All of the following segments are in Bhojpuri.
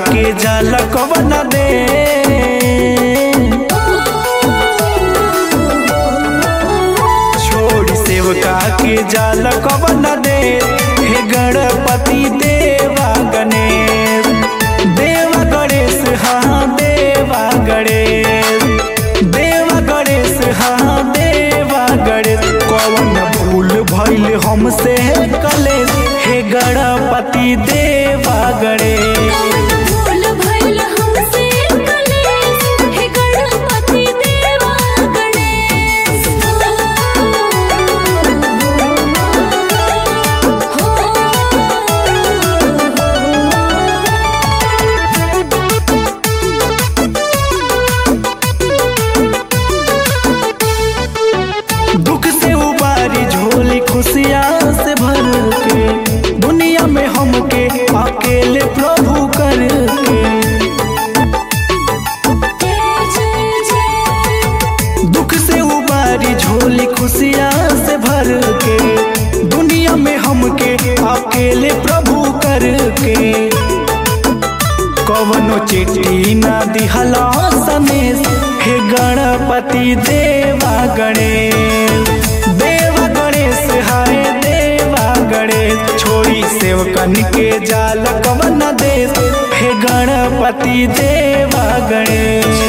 के जाल कवन दे। छोड़ी सेवका के जाल कवन दे। हे गणपति देवा गणेश, देवा गणेश हाँ देवा गणेश, देवा गणेश हाँ देवा गणेश। कौन भूल भइल हमसे कलेश, हे गणपति देवा गणेश। दुख से उबारी झोली खुशियाँ से भर के, दुनिया में हमके अकेले प्रभु करके। दुख से उबारी झोली खुशियाँ से भर के, दुनिया में हमके अकेले प्रभु करके। कवनो चिट्ठी ना दिहला सनेश, हे गणपति देवा गणेश, देवा गणेश हाय देवा गणेश। छोड़ी सेवकन के जाल कवन देश, हे गणपति देवा गणेश।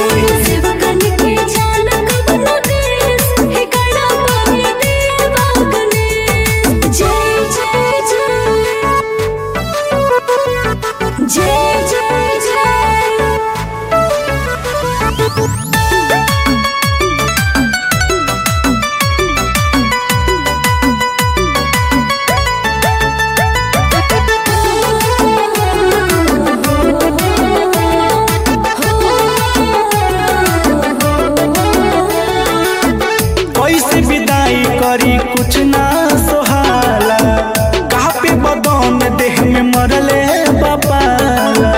विदाई करी कुछ ना सोहाला, कहाँ पे बदन देह में मरले बापाला।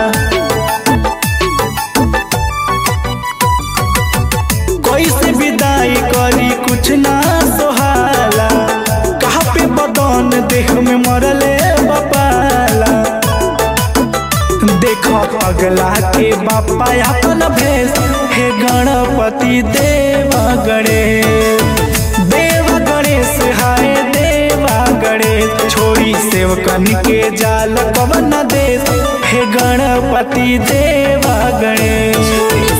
कैसे विदाई करी कुछ ना सोहाला, कहाँ पे बदन देह में मरले बापाला। देखो पगला के बापा अपन भेष, हे गणपति देवा गणेश, देवा गणेश हाय देवा गणेश। छोड़ी सेवकन के जाल कवन देश, हे गणपति देवा गणेश।